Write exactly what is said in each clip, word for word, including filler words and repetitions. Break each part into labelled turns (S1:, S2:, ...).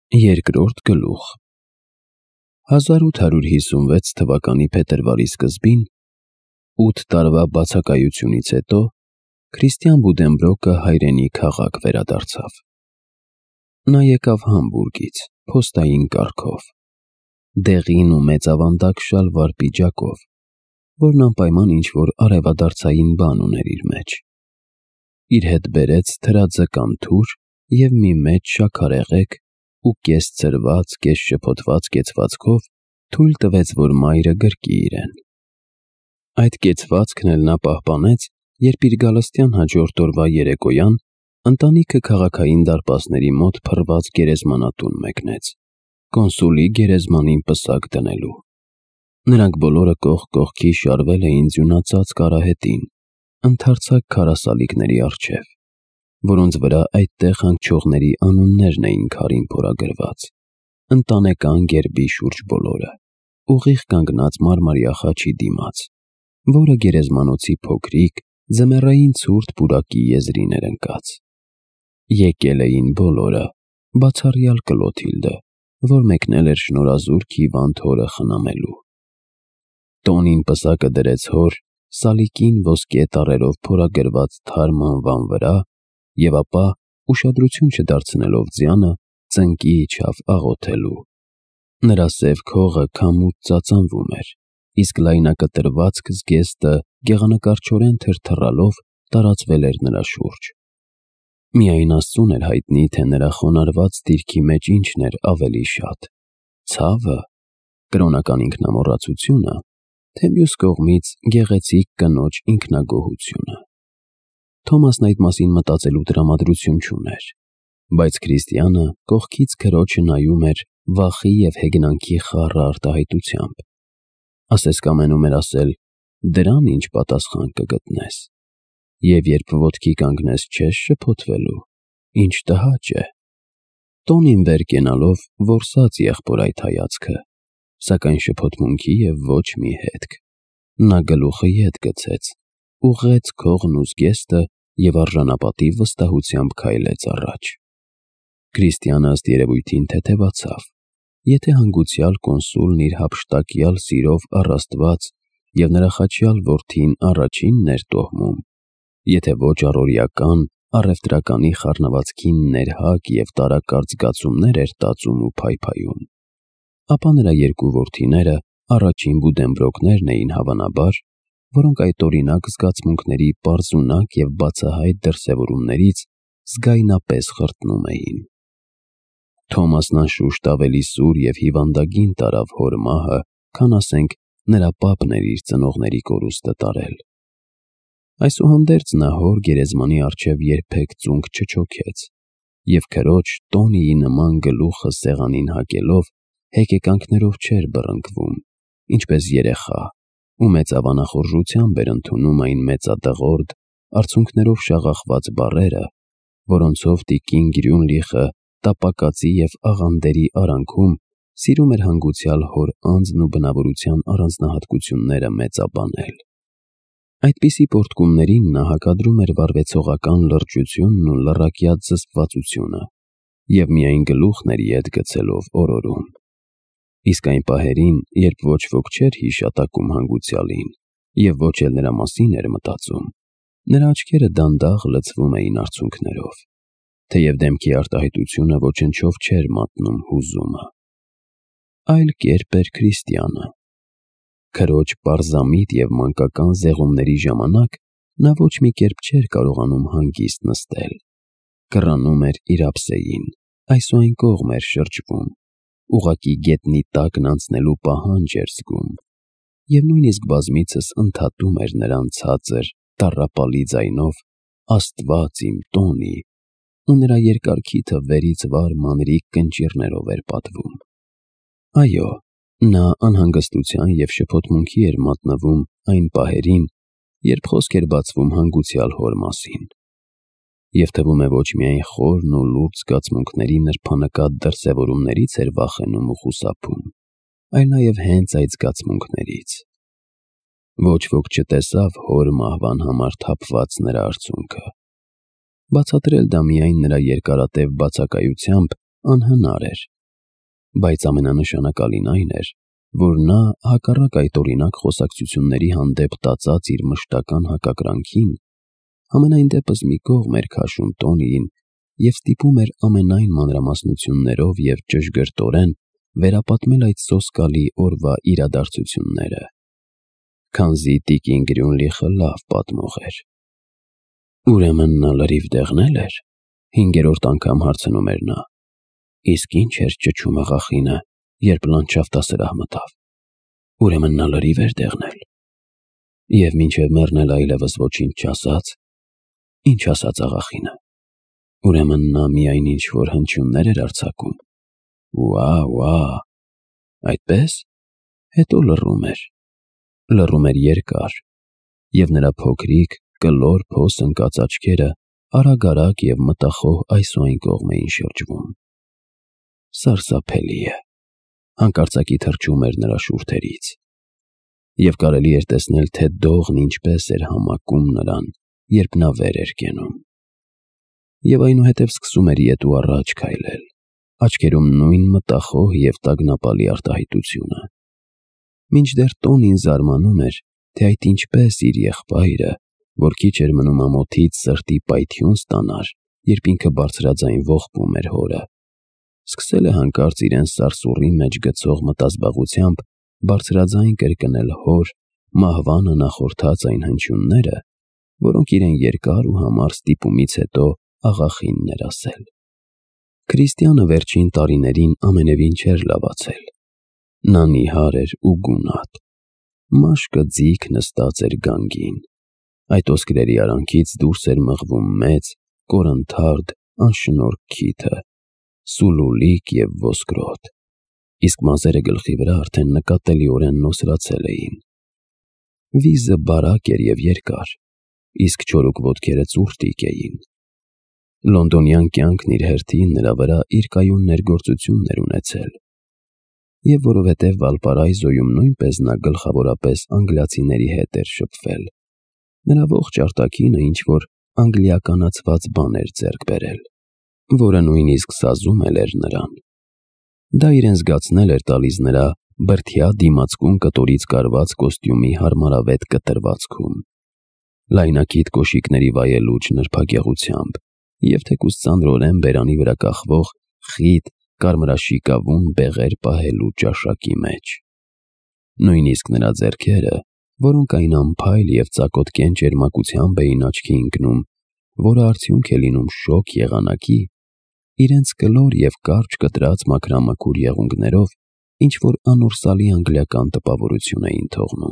S1: Երկրորդ գլուխ հազար ութ հարյուր հիսունվեց թվականի փետրվարի սկզբին, ութ տարվա բացակայությունից հետո, Քրիստիան Բուդենբրոկը հայրենի քաղաք վերադարձավ։ Նա եկավ Համբուրգից, փոստային կարգով, դեղին ու մեծավանդակ շալվար պիջակով, որն անպայման ինչ-որ արևադարձային բան ուներ իր մեջ։ Իր հետ բերեց թրաձկան թուր և մի մեծ շաքարեղեգ ու կես ցրված, կես շփոթված կեցվածքով թույլ տվեց, որ մայրը գրկի իրեն։ Այդ կեցվածքն էլ նա պահպանեց, երբ իր գալստյան հաջորդ օրվա երեկոյան ընտանիքը քաղաքային դարպասների մոտ փռված գերեզմանատուն մեկնեց, կոնսուլի գերեզմանին պսակ դնելու։ Նրանք բոլորը կողք կողքի շարվել էին ձյունածածկ արահետին, ընդարձակ քարասալիկների առջև, որոնց վրա այդտեղ հանգչողների անուններն էին քարին փորագրված, ընտանեկան գերբի շուրջ բոլորը, ուղիղ կանգնած մարմարյա խաչի դիմաց, որը գերեզմանոցի փոքրիկ, ձմեռային ցուրտ պուրակի եզրին էր ընկած։ Եկել էին բոլորը, բացառյալ Կլոթիլդը, որ մեկնել էր շնորհազուրկ հիվանդ հորը խնամելու։ Տոնին պսակը դրեց հոր, սալիկին ոսկե տառերով փորագրված թարմ անվան վրա և ապա, ուշադրություն չդարձնելով ձյանը, ծնկի իջավ աղոթելու։ Նրա սև քողը քամուց ծածանվում էր, իսկ լայնակտրվածք զգեստը գեղանկարչորեն թրթռալով տարածվել էր նրա շուրջ։ Միայն Աստծուն էր հայտնի, թե նրա խոնարհված դիրքի մեջ ինչն էր ավելի շատ՝ ցավը, կրոնական ինքնամոռացությունը, թե մյուս կողմից գեղեցիկ կնոջ ինքնագոհությունը։ Թոմասն այդ մասին մտածելու տրամադրություն չուներ, բայց Քրիստիանը կողքից քրոջը նայում էր վախի և հեգնանքի խառը արտահայտությամբ, ասես կամենում էր ասել. «Դրան ինչ պատասխան կգտնես, և երբ ոտքի կանգնես չես շփոթվելու, ինչ տհաճ է»։ Տոնին վեր կենալով որսաց եղբոր այդ հայացքը, սակայն շփոթմունքի և ոչ մի հետք։ Նա գլուխը ետ գցեց, ուղղեց քողն ու զգեստը և արժանապատիվ վստահությամբ քայլեց առաջ։ Քրիստիանը ըստ երևույթին թեթևացավ, եթե հանգուցյալ կոնսուլն իր հափշտակյալ սիրով առ Աստված և նրա խաչյալ որդին առաջինն էր տոհմում, եթե ոչ առօրեական, առևտրականի խառնվածքին ներհակ և տարակարծ զգացումներ էր տածում ու փայփայում, ապա նրա երկու որդիները առաջին Բուդենբրոկներն էին հավանաբար, որոնք այդ օրինակ զգացմունքների պարզունակ և բացահայտ դրսևորումներից զգայնապես խրտնում էին։ Թոմասն անշուշտ ավելի սուր և հիվանդագին տարավ հոր մահը, քան, ասենք, նրա պապն էր իր ծնողների կորուստը տարել։ Այսուհանդերձ նա հոր գերեզմանի առջև երբեք ծունկ չչոքեց և քրոջ Տոնիի նման գլուխը սեղանին հակելով հեկեկանքներով չէր բռնկվում, ինչպես երեխա, ու մեծ ավանախորժությամբ էր ընդունում այն մեծադղորդ, արցունքներով շաղախված բառերը, որոնցով տիկին Գրյունլիխը տապակածի և աղանդերի արանքում սիրում էր հանգուցյալ հոր անձն ու բնավորության առանձնահատկությունները մեծաբանել։ Այդպիսի պոռթկումներին նա հակադրում էր վարվեցողական լրջությունն ու լռակյաց զսպվածությունը և միայն գլուխն էր ետ գցելով օրորում։ Իսկ այն պահերին, երբ ոչ ոք չէր հիշատակում հանգուցյալին և ոչ էլ նրա մասին էր մտածում, նրա աչքերը դանդաղ լցվում էին արցունքներով, թեև դեմքի արտահայտությունը ոչնչով չէր մատնում հուզումը։ Այլ կերպ էր Քրիստիանը։ Քրոջ պարզամիտ և մանկական զեղումների ժամանակ նա ոչ մի կերպ չէր կարողանում հանգիստ նստել, կռանում էր իր ափսեին, այս ու այն կողմ էր շրջվում, ուղղակի գետնի տակն անցնելու պահանջ էր զգում և նույնիսկ բազմիցս ընդհատում էր նրան ցածր, տառապալի ձայնով. «Աստված իմ Տոնի», ու նրա երկար քիթը վերից վար մանրիկ կնճիռներով էր պատվում։ Այո, նա անհանգստության և շփոթմունքի էր մատնվում այն պահերին, երբ խոսք էր բացվում հանգուցյալ հոր մասին, և թվում է ոչ միայն խորն ու լուրջ զգացմունքների նրբանկատ դրսևորումներից էր վախենում ու խուսափում, այլ նաև հենց այդ զգացմունքներից։ Ոչ ոք չտեսավ հոր մահվան համար թափված նրա արցունքը։ Բացատրել դա միայն նրա երկարատև բացակայությամբ անհնար էր, Բայց ամենանշանակալին այն էր, որ նա, հակառակ այդ օրինակ խոսակցությունների հանդեպ տածած իր մշտական հակակրանքին, համենայն դեպս մի կողմ էր քաշում Տոնիին և ստիպում էր ամենայն մանրամասնություններով և ճշգրտորեն վերապատմել այդ սոսկալի օրվա իրադարձությունները, քանզի տիկին Գրյունլիխը լավ պատմող էր։ Ուրեմն նա լրիվ դեղնե՞լ էր, հինգերորդ անգամ հարցնում էր նա։ Իսկ ի՞նչ էր ճչում աղախինը, երբ լանդշաֆտասրահ մտավ։ Ուրեմն նա լրիվ էր դեղնել։ Եվ մինչև մեռնել այլևս ոչինչ չասաց։ Ինչ ասաց աղախինը։ Ուրեմն նա միայն ինչ-որ հնչյուններ էր արձակում։ Ուա, ուա, այդպե՞ս։ Հետո լռում էր։ Լռում էր երկար, և նրա փոքրիկ, կլոր փոս ընկած աչքերը արագ-արագ և մտախոհ այս ու այն կողմ էին շրջվում։ Սարսափելի է, հանկարծակի թռչում էր նրա շուրթերից, և կարելի էր տեսնել, թե դողն ինչպես էր համակում նրան, երբ նա վեր էր կենում։ Եվ այնուհետև սկսում էր ետ ու առաջ քայլել, աչքերում նույն մտախոհ և տագնապալի արտահայտությունը։ Մինչդեռ Տոնին զարմանում էր, թե այդ ինչպես իր եղբայրը, որ քիչ էր մնում ամոթից սրտի պայթյուն ստանար, երբ ինքը բարձրաձայն ողբում էր հորը, սկսել է հանկարծ իրեն սարսուռի մեջ գցող մտազբաղությամբ բարձրաձայն կրկնել հոր, մահվանը նախորդած այն հնչյունները, որոնք իրեն երկար ու համառ ստիպումից հետո աղախինն էր ասել։ Քրիստիանը վերջին տարիներին ամենևին չէր լավացել։ Նա նիհար էր ու գունատ։ Մաշկը ձիգ նստած էր գանգին։ Այդ ոսկրերի արանքից դուրս էր մղվում մեծ, կորնթարդ, անշնորհք քիթը, սուլուլիկ և ոսկրոտ, իսկ մազերը գլխի վրա արդեն նկատելիորեն նոսրացել էին։ Վիզը բարակ էր և երկար, իսկ չորուկ ոտքերը ծուռտիկ էին։ Լոնդոնյան կյանքն իր հերթին նրա վրա իր կայուն ներգործությունն էր ունեցել։ Եվ որովհետև Վալպարայզոյում նույնպես նա գլխավորապես անգլիացիների հետ էր շփվել, նրա ողջ արտաքինը ինչ-որ անգլիականացված բան էր ձեռք բերել, որը նույնիսկ սազում էլ էր նրան։ Դա իրեն զգացնել էր տալիս նրա բրդյա դիմացկուն կտորից կարված կոստյումի հարմարավետ կտրվածքում, լայնակիթ կոշիկների վայելուչ նրբագեղությամբ և թեկուզ ծանրորեն բերանի վրա կախվող խիտ կարմրաշիկավուն բեղեր պահելու ճաշակի մեջ։ Նույնիսկ նրա ձեռքերը, որոնք այն անփայլ և ծակոտկեն ճերմակությամբ էին աչքի ընկնում, որը արդյունք է լինում շոգ եղանակի, իրենց կլոր և կարճ կտրած մաքրամաքուր եղունգներով ինչ-որ անորսալի անգլիական տպավորություն էին թողնում։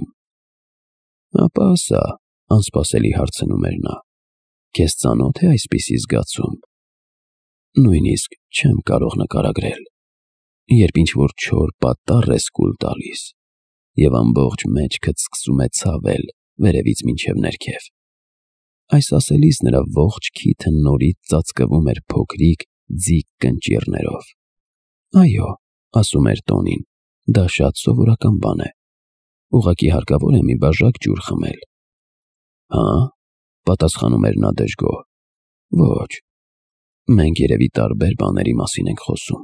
S1: Ապա ասա, անսպասելի հարցնում էր նա, քեզ ծանո՞թ է այսպիսի զգացում։ Նույնիսկ չեմ կարող նկարագրել, երբ ինչ-որ չոր պատառ ես կուլ տալիս, և ամբողջ մեջքդ սկսում է ցավել վերևից մինչև ներքև։ Այս ասելիս նրա ողջ քիթը նորից ծածկվում էր փոքրիկ ձիգ կնճիռներով։ Այո, ասում էր Տոնին, դա շատ սովորական բան է։ Ուղղակի հարկավոր է մի բաժակ ջուր խմել։ Հա՞, պատասխանում էր նա դժգոհ։ Ոչ, մենք երևի տարբեր բաների մասին ենք խոսում։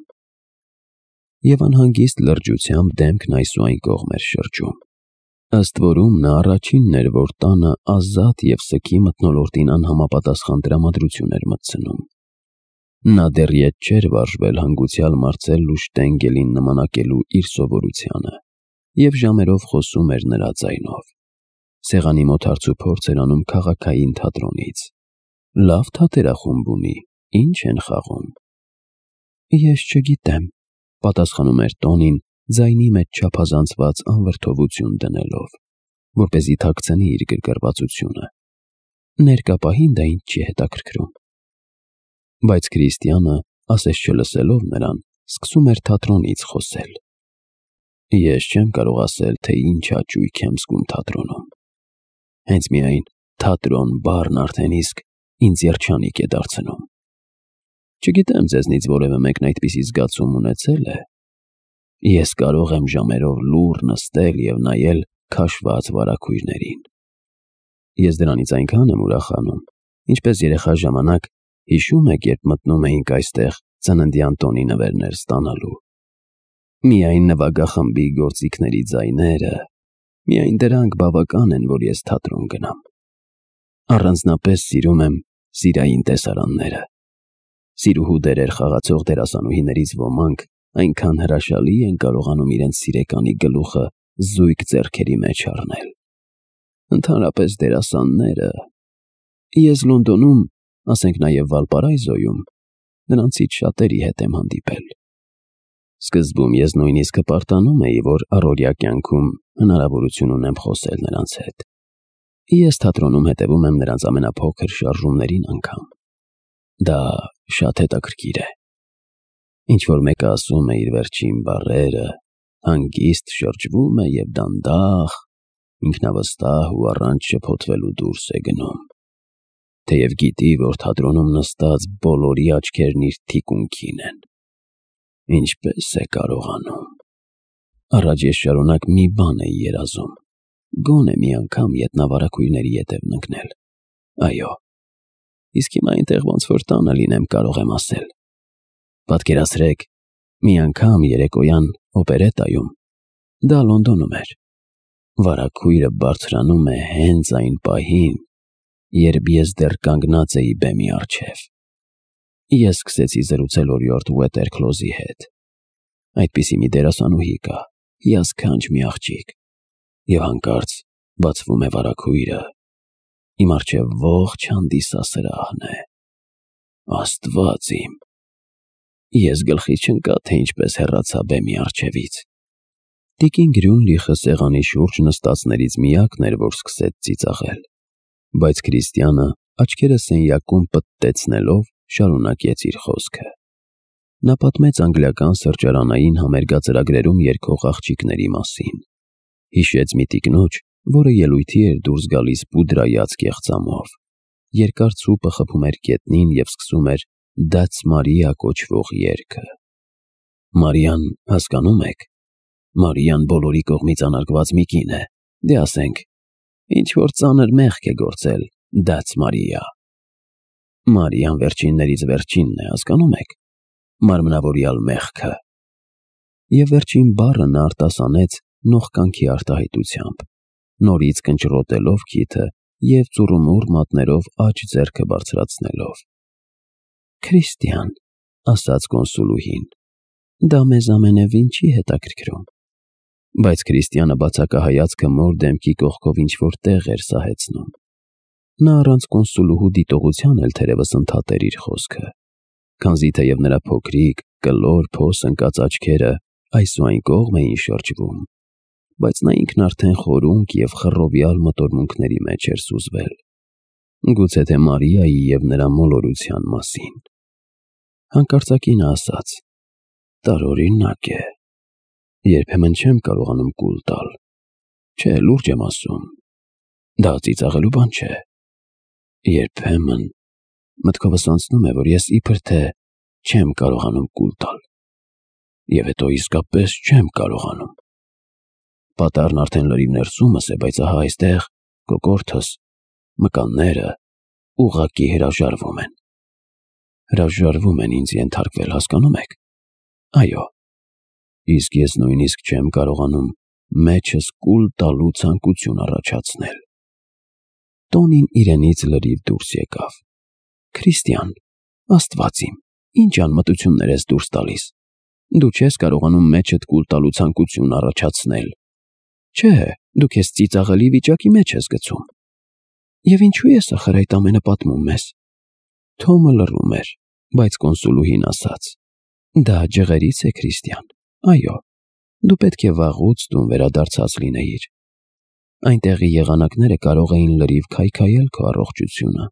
S1: Եվ անհանգիստ լրջությամբ դեմքն այս ու այն կողմ էր շրջում։ Ըստ որում նա առաջինն էր, որ տանը ազատ և սգի մթնոլորտին անհամապատասխան տրամադրություն էր մտցնում։ Նա դեռ ետ չէր վարժվել հանգուցյալ Մարցել ու Շտենգելին նմանակելու իր սովորությանը, և ժամերով խոսում էր նրա ձայնով։ Սեղանի մոտ հարցուփորձ էր անում քաղաքային թատրոնից։ Լավ թատերախումբ ունի, ի՞նչ են խաղում։ Ես չգիտեմ, պատասխանում էր Տոնին, ձայնի մեջ չափազանցված անվրդովություն դնելով, որպեսզի թաքցնի իր գրգռվածությունը։ Ներկա պահին դա ինձ չի հետաքրքրում։ Բայց Քրիստիանը, ասես չլսելով նրան, սկսում էր թատրոնից խոսել։ Ես չեմ կարող ասել, թե ինչ աճույք եմ զգում թատրոնում։ Հենց միայն թատրոն բառն արդեն իսկ ինձ երջանիկ է դարձնում։ Չգիտեմ ձեզնից որևէ մեկն այդպիսի զգացում ունեցե՞լ է։ Ես կարող եմ ժամերով լուռ նստել և նայել քաշված վարագույրներին։ Ես դրանից այնքան եմ ուրախանում, ինչպես երեխա ժամանակ, հիշո՞ւմ եք, երբ մտնում էինք այստեղ ծննդյան տոնի նվերներ ստանալու։ Միայն նվագախմբի գործիքների ձայները, միայն դրանք բավական են, որ ես թատրոն գնամ։ Առանձնապես սիրում եմ սիրային տեսարանները։ Սիրուհու դերեր խաղացող դերասանուհիներից ոմանք այնքան հրաշալի են կարողանում իրենց սիրեկանի գլուխը զույգ ձեռքերի մեջ առնել։ Ընդհանրապես դերասանները… Ես Լոնդոնում, ասենք նաև Վալպարայզոյում, նրանցից շատերի հետ եմ հանդիպել։ Սկզբում ես նույնիսկ հպարտանում էի, որ առօրյա կյանքում հնարավորություն ունեմ խոսել նրանց հետ։ Ես թատրոնում հետևում եմ նրանց ամենափոքր շարժումներին անգամ։ Դա շատ հետաքրքիր է։ Ինչ-որ մեկը ասում է իր վերջին բառերը, հանգիստ շրջվում է և դանդաղ, ինքնավստահ ու առանց շփոթվելու դուրս է գնում։ Թեև գիտի, որ թատրոնում նստած բոլորի աչքերն իր թիկունքին են։ Ինչպե՞ս է կարողանում։ Առաջ ես շարունակ մի բան էի երազում, գոնե մի անգամ ետնավարակույրների ետևն ընկնել։ Այո, իսկ հիմա այնտեղ ոնց որ տանը լինեմ, կարող եմ ասել։ Պատկերացրեք, մի անգամ երեկոյան օպերետայում, դա Լոնդոնում էր, վարագույրը բարձրանում է հենց այն պահին, երբ ես դեռ կանգնած էի բեմի առջև։ Ես սկսեցի զրուցել օրիորդ Ուեթերքլոզի հետ։ Այդպիսի մի դերասանուհի կա, հիասքանչ մի աղջիկ, և հանկարծ բացվում է վարագույրը, իմ առջև ողջ հանդիսասրահն է։ Աստված իմ։ Ես գլխիս չընկա, թե ինչպես հեռացա բեմի առջևից։ Տիկին Գրյունլիխը սեղանի շուրջ նստածներից միակն էր, որ սկսեց ծիծաղել, բայց Քրիստիանը աչքերը սենյակում պտտեցնելով շարունակեց իր խոսքը։ Նա պատմեց անգլիական սրճարանային համերգածրագրերում երգող աղջիկների մասին։ Հիշեց մի տիկնոջ, որը ելույթի էր դուրս գալիս պուդրայած կեղծամով։ Երկար ցուպը խփում էր գետնին և սկսում էր «That's Maria» կոչվող երգը։ Մարիան, հասկանո՞ւմ եք, Մարիան բոլորի կողմից անարգված մի կին է, դե ասենք, ինչ-որ ծանր մեղք է գործել, «That's Maria»։ Մարիան վերջիններից վերջինն է, հասկանո՞մ եք, մարմնավորյալ մեղքը։ Եվ վերջին բառը նա արտասանեց նողկանքի արտահայտությամբ, նորից կնճռոտելով քիթը և ծուռումուռ մատներով աջ ձեռքը բարձրացնելով։ Քրիստիան, ասաց կոնսուլուհին, դա մեզ ամենևին չի հետաքրքրում։ Բայց Քրիստիանը բացակահայացքը մոր դեմքի կողքով ինչ-որ տեղ էր սահեցնում։ Նա առանց կոնսուլուհու դիտողության էլ թերևս ընդհատեր իր խոսքը, քանզի թեև նրա փոքրիկ, կլոր փոս ընկած աչքերը այս ու այն կողմ էին շրջվում, բայց նա ինքն արդեն խորունկ և խռովյալ մտորմունքների մեջ էր սուզվել, գուցե թե Մարիայի և նրա մոլորության մասին։ Հանկարծակի նա ասաց. տարօրինակ է, երբեմն չեմ կարողանում կուլ տալ, չէ, լուրջ եմ ասում, դա ծիծաղելու բան չէ, երբեմն մտքովս անցնում է, որ ես իբր թե չեմ կարողանում կուլ տալ, և հետո իսկապես չեմ կարողանում։ Պատառն արդեն լրիվ ներսումս է, բայց ահա այստեղ կոկորդս, մկանները ուղղակի հրաժարվում են։ Հրաժարվում են ինձ ենթարկվել, հասկանո՞մ եք։ Այո, իսկ ես նույնիսկ չեմ կարողանում մեջս կուլ տալու ցանկություն առաջացնել։ Տոնին իրենից լրիվ դուրս եկավ։ Քրիստիան, Աստված իմ, ինչ անմտություններ ես դուրս տալիս։ Դու չես կարողանում մեջդ կուլ տալու ցանկություն առաջացնել։ Չէ, դու քեզ ծիծաղելի վիճակի մեջ ես գցում։ Եվ ինչու ես ախր այդ ամենը պատմում մեզ։ Թոմը լռում էր, բայց կոնսուլուհին ասաց. դա ջղերից է, Քրիստիան, այո, դու պետք է վաղուց տուն վերադարձած լինեիր։ Այնտեղի եղանակները կարող էին լրիվ քայքայել քո առողջությունը։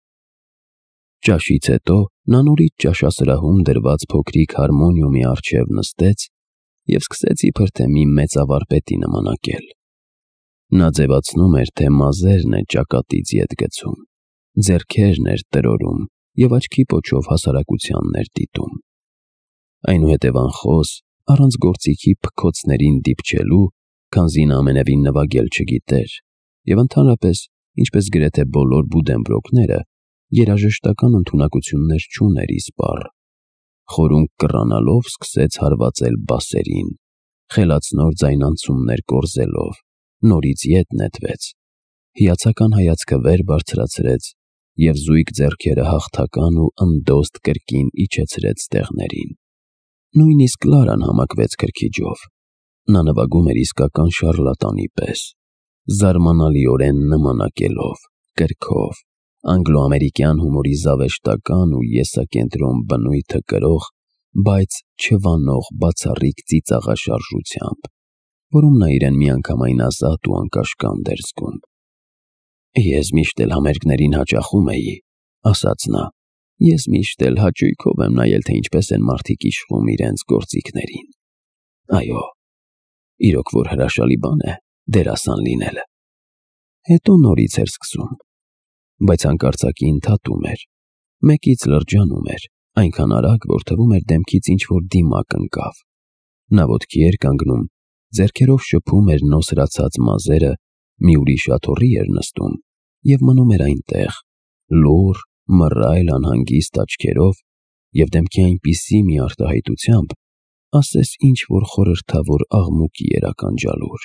S1: Ճաշից հետո նա նորից ճաշասրահում դրված փոքրիկ հարմոնիումի առջև նստեց և սկսեց իբր թե մի մեծավարպետի նմանակել։ Նա ձևացնում էր, թե մազերն է ճակատից ետ գցում, ձեռքերն էր տրորում և աչքի պոչով հասարակությանն էր դիտում։ Այնուհետև անխոս, առանց գործիքի փքոցներին դիպչելու, քանզի նա ամենևին նվագել չգիտեր, և ընդհանրապես, ինչպես գրեթե բոլոր բուդենբրոկները, երաժշտական ընդունակություններ չուներ իսպառ, խորունկ կռանալով սկսեց հարվածել բասերին, խելացնոր ձայնանցումներ կորզելով, նորից ետ նետվեց, հիացական հայացքը վեր բարձրացրեց և զույգ ձեռքերը հաղթական ու ընդոստ կրկին իջեցրեց ստեղներին։ Նույնիսկ Լարան համակվեց քրքիջով։ Նա նվագում էր իսկական շառլատանի պես, զարմանալիորեն նմանակելով, կրքով, անգլո-ամերիկյան հումորի զավեշտական ու եսակենտրոն բնույթը կրող, բայց չվանող բացառիկ ծիծաղաշարժությամբ, որում նա իրեն միանգամայն ազատ ու անկաշկանդ էր զգում։ «Ես միշտ էլ համերգներին հաճախում էի», ասաց նա, «ես միշտ էլ հաճույքով եմ նայել, թե ինչպես են մարդիկ իշխում իրենց գործիքներին։ Այո, իրոք որ հրաշալի բան է դերասան լինելը»։ Հետո նորից էր սկսում, բայց հանկարծակի ընդհատում էր, մեկից լրջանում էր, այնքան արագ, որ թվում էր դեմքից ինչ-որ դիմակ ընկավ։ Նա ոտքի էր կանգնում, ձեռքերով շփում էր նոսրացած մազերը, մի ուրիշ աթոռի էր նստում և մնում էր այնտեղ, լուռ, մռայլ անհանգիստ աչքերով և դեմքի այնպիսի մի արտահայտությամբ, ասես ինչ-որ խորհրդավոր աղմուկի էր ականջալուր։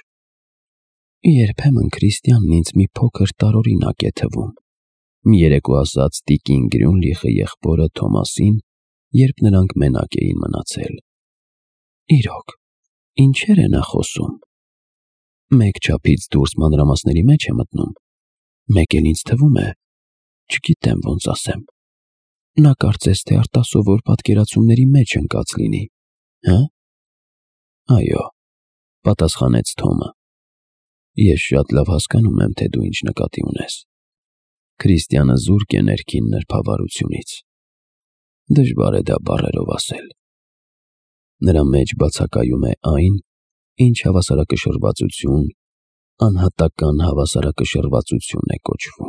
S1: «Երբեմն Քրիստիանն ինձ մի փոքր տարօրինակ է թվում», երեկո ասաց տիկին Գրյունլիխը եղբորը Թոմասին, երբ նրանք մենակ էին մնացել։ «Իրոք, ինչեր է նա խոսում։ Մեկ չափից դուրս մանրամասների մեջ է մտնում, մեկ էլ ինձ թվում է, չգիտեմ ոնց ասեմ, նա կարծես թե արտասովոր պատկերացումների մեջ ընկած լինի, հը»։ «Այո», պատասխանեց Թոմը, «ես շատ լավ հասկանում եմ, թե դու ինչ նկատի ունես»։ Քրիստիանը զուրկ է ներքին նրբավարությունից։ Դժվար է դա բառերով ասել։ Նրա մեջ բացակայում է այն, ինչ հավասարակշռվածություն, անհատական հավասարակշռվածություն է կոչվում։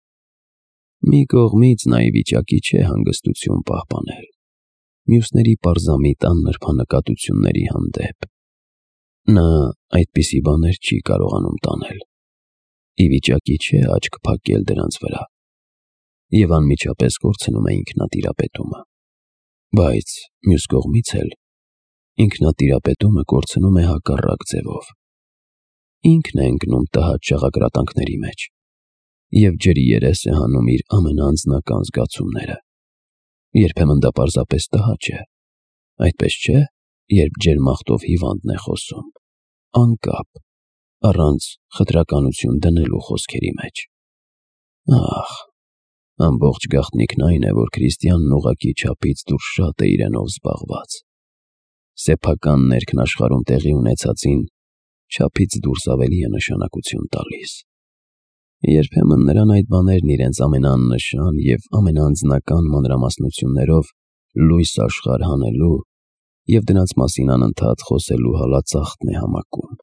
S1: Մի կողմից նա ի վիճակի չէ հանգստություն պահպանել մյուսների պարզամիտ աննրբանկատությունների հանդեպ։ Նա այդպիսի բաներ չի կարողանում տանել, ի վիճակի չէ աչք փակել դրանց վրա և անմիջապես կորցնում է ինքնատիրապետումը։ Բայց մյուս կողմից էլ ինքնատիրապետումը կորցնում է հակառակ ձևով։ Ինքն է ընկնում տհաճ շաղակրատանքների մեջ և ջրի երես է հանում իր ամենաանձնական զգացումները։ Երբեմն դա պարզապես տհաճ է, այդպես չէ, երբ ջերմախտով հիվանդն է խոսում, անկապ, առանց խտրականություն դնելու խոսքերի մեջ։ Ահ, ամբողջ գաղտնիքն այն է, որ Քրիստիանն ուղղակի չափից դուրս շատ է իրենով զբաղված։ Սեփական ներքն աշխարհում տեղի ունեցածին չափից դուրս ավելի է նշանակություն տալիս։ Երբեմն նրան այդ բաներն իրենց ամենաաննշան և ամենաանձնական մանրամասնություններով լույս աշխարհ հանելու և դրանց մասին անընդհատ խոսելու հալածախտն է համակում։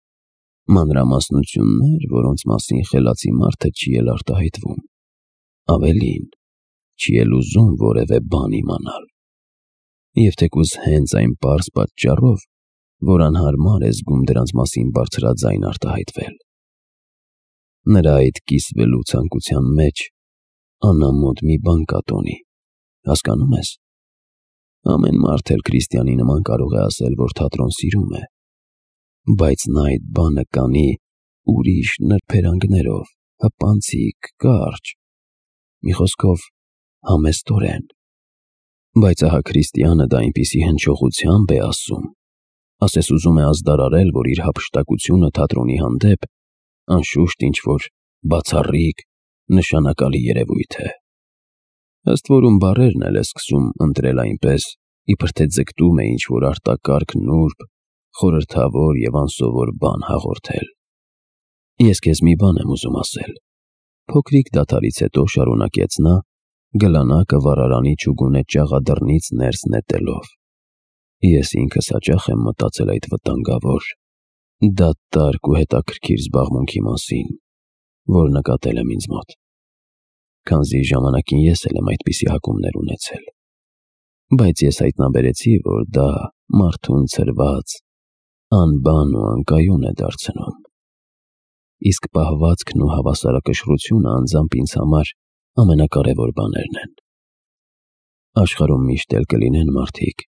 S1: Մանրամասնություններ, որոնց մասին խելացի մարդը չի էլ արտահայտվում, ավելին, չի էլ ուզում որևէ բան իմանալ։ Եվ թեկուզ հենց այն պարզ պատճառով, որ անհարմար է զգում դրանց մասին բարձրաձայն արտահայտվել։ Նրա այդ կիսվելու ցանկության մեջ անամոթ մի բան կա, Տոնի, հասկանո՞ւմ ես։ Ամեն մարդ էլ Քրիստիանի նման կարող է ասել, որ թատրոն սիրում է, բայց նա այդ բանը կանի ուրիշ նրբերանգներով, հպանցիկ, կարճ, մի խոսքով համեստորեն։ Բայց ահա Քրիստիանը դա այնպիսի հնչողությամբ է ասում, ասես ուզում է ազդարարել, որ իր հափշտակությունը թատրոնի հանդեպ անշուշտ ինչ-որ բացառիկ, նշանակալի երևույթ է։ Ըստ որում բառերն էլ է սկսում ընտրել այնպես, իբր թե ձգտում է ինչ-որ արտակարգ նուրբ, խորհրդավոր և անսովոր բան հաղորդել։ Ես քեզ մի բան եմ ուզում ասել։ Փոքրիկ դադարից հետո շարունակեց նա, գլանակը վառարանի չուգունե ճաղադռնից ներս նետելով։ Ես ինքս հաճախ եմ մտածել այդ վտանգավոր, դատարկ ու հետաքրքիր զբաղմունքի մասին, որ նկատել եմ ինձ մոտ, քանզի ժամանակին ես էլ եմ այդպիսի հակումներ ունեցել։ Բայց ես հայտնաբերեցի, որ դա մարդուն ցրված, անբան ու անկայուն է դարձնում։ Իսկ պահվածքն ու հավասարակշռությունը անձամբ ինձ համար ամենակարևոր բաներն են։ Աշխարհում միշտ էլ կլինեն մարդիկ,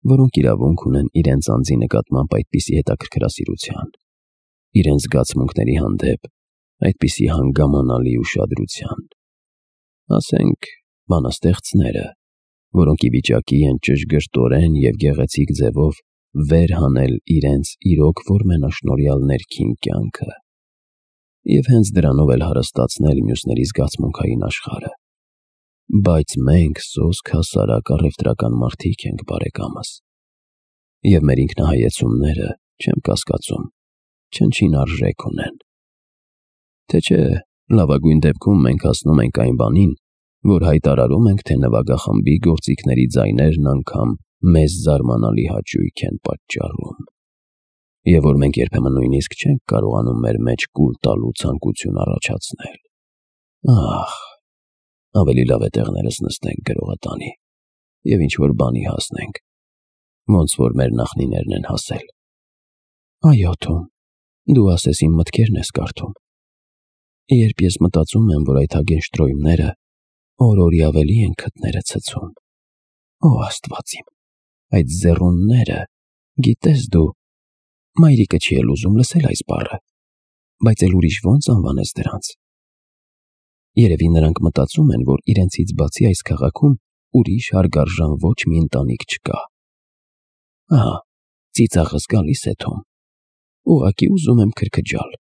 S1: որոնք իրավունք ունեն իրենց անձի նկատմամբ այդպիսի հետաքրքրասիրության, իրենց զգացմունքների հանդեպ այդպիսի հանգամանալի ուշադրության։ Ասենք, բանաստեղծները, որոնք ի վիճակի են ճշգրտորեն և գեղեցիկ ձևով վեր հանել իրենց իրոք որմենաշնորհյալ ներքին կյանքը և հենց դրանով էլ հարստացնել մյուսների զգացմունքային աշխարհը։ Բայց մենք սոսկ հասարակ առևտրական մարդիկ ենք, բարեկամս, և մեր ինքնահայեցումները, չեմ կասկածում, չնչին արժեք ունեն։ Թե չէ, լավագույն դեպքում մենք հասնում ենք այն բանին, որ հայտարարում ենք, թե նվագախմբի գործիքների ձայներն անգամ մեզ զարմանալի հաճույք են պատճառում, և որ մենք երբեմն նույնիսկ չենք կարողանում մեր մեջ կուլ տալու ցանկություն առաջացնել։ Ահ, ավելի լավ է տեղներս նստենք գրողատանի և ինչ-որ բանի հասնենք, ոնց որ մեր նախնիներն են հասել։ Այո, Թոմ, դու ասես իմ մտքերն ես կարդում։ Երբ ես մտածում եմ, որ այդ Հագենշտրոյմները օր-օրի ավելի են քթները ցցում, օ Աստված իմ, այդ ձեռունները, գիտես դու, մայրիկը չի էլ ուզում լսել այս բառը, բայց էլ ուրիշ ո՞նց անվանես դրանց։ Երևի նրանք մտածում են, որ իրենցից բացի այս քաղաքում ուրիշ հարգարժան ոչ մի ընտանիք չկա։ Ահա, ծիծաղս գալիս է, Թոմ, ուղղակի ուզում եմ քրքջալ։